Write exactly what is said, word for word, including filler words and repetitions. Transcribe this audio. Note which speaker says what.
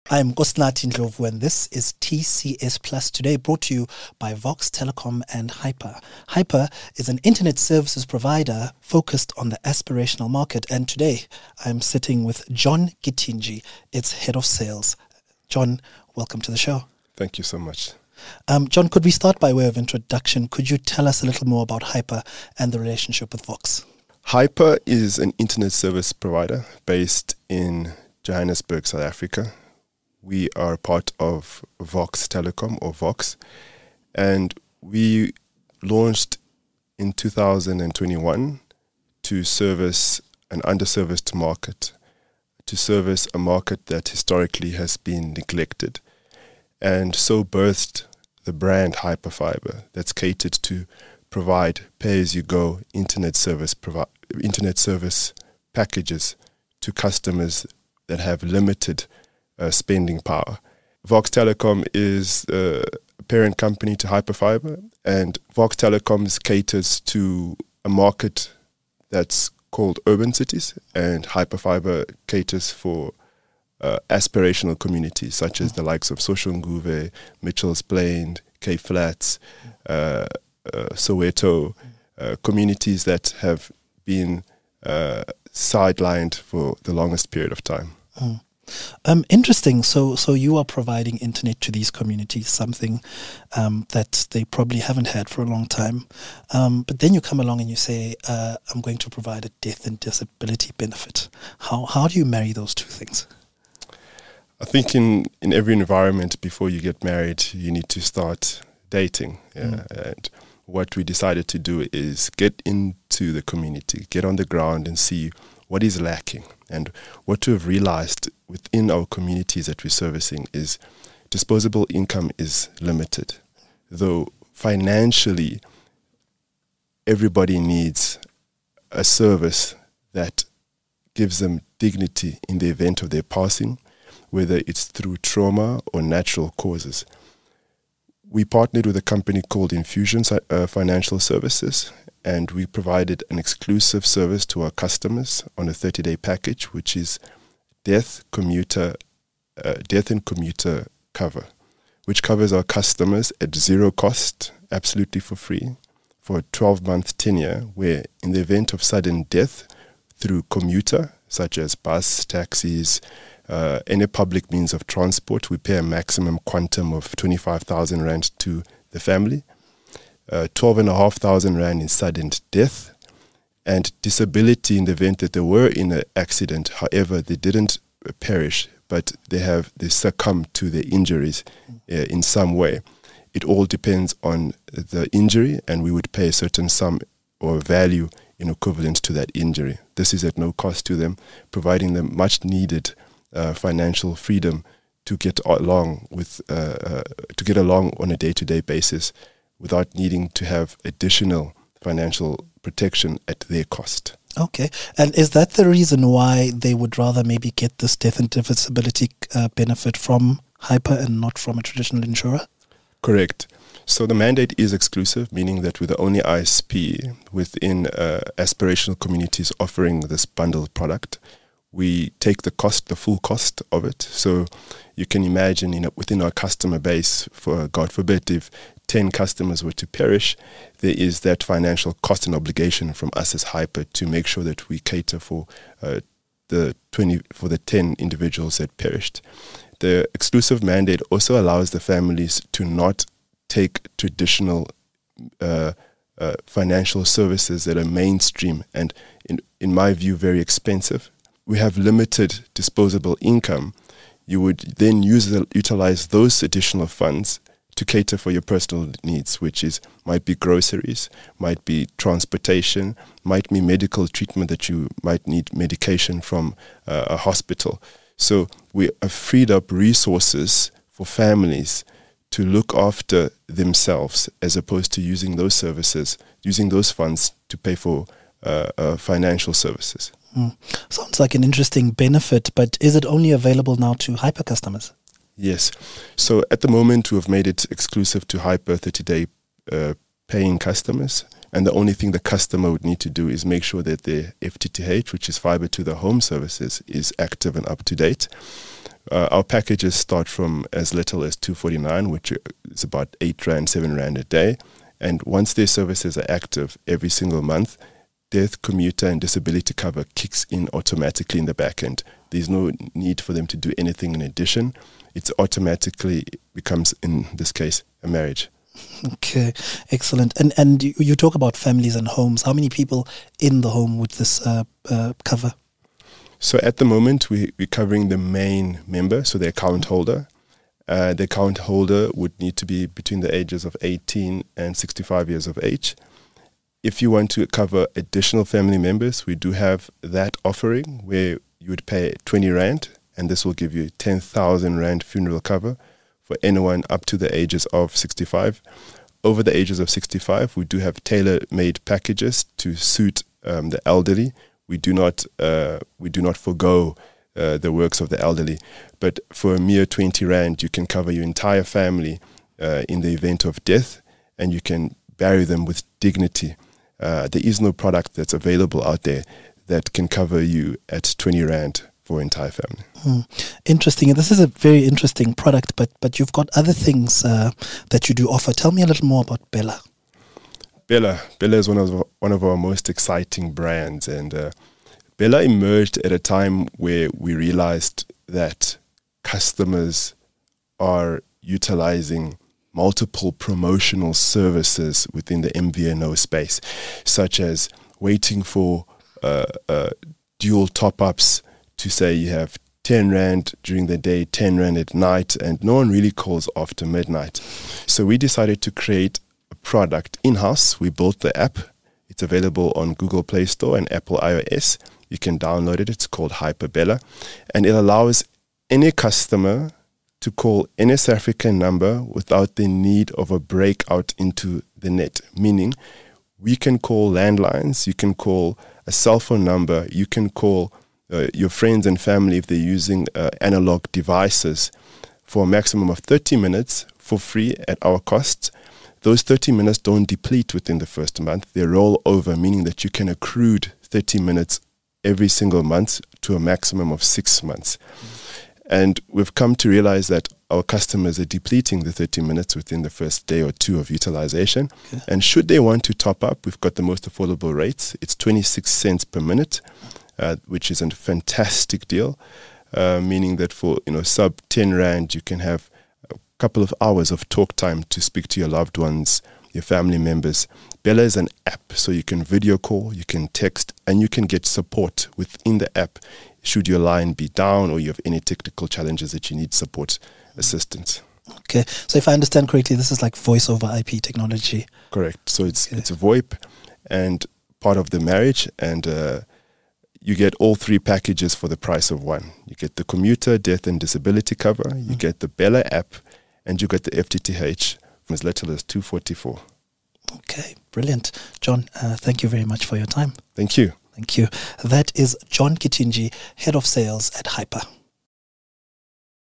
Speaker 1: I'm Nkosinathi Ndlovu, and this is T C S Plus Today, brought to you by Vox Telecom and Hyper. Hyper is an internet services provider focused on the aspirational market, and today I'm sitting with John Gitinji, its head of sales. John, welcome to the show.
Speaker 2: Thank you so much.
Speaker 1: Um, John, could we start by way of introduction? Could you tell us a little more about Hyper and the relationship with Vox?
Speaker 2: Hyper is an internet service provider based in Johannesburg, South Africa. We are part of Vox Telecom, or Vox, and we launched in two thousand twenty-one to service an underserviced market, to service a market that historically has been neglected, and so birthed the brand Hyperfibre that's catered to provide pay-as-you-go internet service provi- internet service packages to customers that have limited Uh, spending power. Vox Telecom is uh, a parent company to Hyperfibre, and Vox Telecom caters to a market that's called urban cities, and Hyperfibre caters for uh, aspirational communities such as the likes of Soshanguve, Mitchell's Plain, Cape Flats, uh, uh, Soweto, uh, communities that have been uh, sidelined for the longest period of time.
Speaker 1: Mm. Um, interesting. So, so you are providing internet to these communities, something um, that they probably haven't had for a long time. Um, but then you come along and you say, uh, "I'm going to provide a death and disability benefit." How how do you marry those two things?
Speaker 2: I think in, in every environment, before you get married, you need to start dating. Yeah? Mm. And what we decided to do is get into the community, get on the ground, and see what is lacking. And what we've realized within our communities that we're servicing is disposable income is limited. Though financially, everybody needs a service that gives them dignity in the event of their passing, whether it's through trauma or natural causes. We partnered with a company called Infusion uh, Financial Services, and we provided an exclusive service to our customers on a thirty-day package, which is death commuter, uh, death and commuter cover, which covers our customers at zero cost, absolutely for free, for a twelve-month tenure, where in the event of sudden death through commuter, such as bus, taxis, uh, any public means of transport, we pay a maximum quantum of twenty-five thousand rand to the family. Uh, twelve and a half thousand rand in sudden death, and disability in the event that they were in an accident. However, they didn't perish, but they have they succumb to their injuries uh, in some way. It all depends on the injury, and we would pay a certain sum or value in equivalent to that injury. This is at no cost to them, providing them much needed uh, financial freedom to get along with uh, uh, to get along on a day-to-day basis, without needing to have additional financial protection at their cost.
Speaker 1: Okay. And is that the reason why they would rather maybe get this death and disability uh, benefit from Hyper and not from a traditional insurer?
Speaker 2: Correct. So the mandate is exclusive, meaning that we're the only I S P within uh, aspirational communities offering this bundled product. We take the cost, the full cost of it. So you can imagine, you know, within our customer base, for God forbid, if ten customers were to perish, there is that financial cost and obligation from us as Hyper to make sure that we cater for uh, the twenty for the ten individuals that perished. The exclusive mandate also allows the families to not take traditional uh, uh, financial services that are mainstream and, in in my view, very expensive. We have limited disposable income. You would then use the, utilize those additional funds to cater for your personal needs, which is might be groceries, might be transportation, might be medical treatment that you might need medication from uh, a hospital. So we have freed up resources for families to look after themselves, as opposed to using those services, using those funds to pay for uh, uh, financial services.
Speaker 1: Mm. Sounds like an interesting benefit, but is it only available now to Hyper customers?
Speaker 2: Yes. So at the moment, we've made it exclusive to Hyper thirty-day uh, paying customers. And the only thing the customer would need to do is make sure that their F T T H, which is fiber to the home services, is active and up to date. Uh, our packages start from as little as two forty-nine, which is about eight rand, seven rand a day. And once their services are active every single month, death, commuter, and disability cover kicks in automatically in the back end. There's no need for them to do anything in addition. It automatically becomes, in this case, a marriage.
Speaker 1: Okay, excellent. And and you, you talk about families and homes. How many people in the home would this uh, uh, cover?
Speaker 2: So at the moment, we, we're covering the main member, so the account holder. Uh, the account holder would need to be between the ages of eighteen and sixty-five years of age. If you want to cover additional family members, we do have that offering where you would pay twenty rand, and this will give you ten thousand rand funeral cover for anyone up to the ages of sixty-five. Over the ages of sixty-five, we do have tailor-made packages to suit um, the elderly. We do not uh, we do not forgo uh, the works of the elderly, but for a mere twenty rand, you can cover your entire family uh, in the event of death, and you can bury them with dignity. Uh, there is no product that's available out there that can cover you at twenty rand for entire family.
Speaker 1: Mm. Interesting. And this is a very interesting product, but but you've got other things uh, that you do offer. Tell me a little more about Bella.
Speaker 2: Bella. Bella is one of one of our most exciting brands, and uh, Bella emerged at a time where we realized that customers are utilizing multiple promotional services within the M V N O space, such as waiting for uh, uh, dual top-ups to say you have ten rand during the day, ten rand at night, and no one really calls after midnight. So we decided to create a product in-house. We built the app. It's available on Google Play Store and Apple iOS. You can download it. It's called Hyper Bella, and it allows any customer to call any South African number without the need of a breakout into the net. Meaning, we can call landlines, you can call a cell phone number, you can call uh, your friends and family if they're using uh, analog devices for a maximum of thirty minutes for free at our cost. Those thirty minutes don't deplete within the first month. They roll over, meaning that you can accrue thirty minutes every single month to a maximum of six months. Mm. And we've come to realize that our customers are depleting the thirty minutes within the first day or two of utilization. Okay. And should they want to top up, we've got the most affordable rates. It's twenty-six cents per minute, uh, which is a fantastic deal, uh, meaning that for you know sub ten rand, you can have a couple of hours of talk time to speak to your loved ones, your family members. Bella is an app, so you can video call, you can text, and you can get support within the app should your line be down or you have any technical challenges that you need support assistance.
Speaker 1: Okay, so if I understand correctly, this is like voice over I P technology.
Speaker 2: Correct. So it's
Speaker 1: okay.
Speaker 2: it's a VoIP and part of the marriage, and uh, you get all three packages for the price of one. You get the commuter, death and disability cover, you mm. get the Bella app, and you get the F T T H from as little as two forty-four.
Speaker 1: Okay, brilliant. John, uh, thank you very much for your time.
Speaker 2: Thank you.
Speaker 1: Thank you. That is John Kittinji, Head of Sales at Hyper.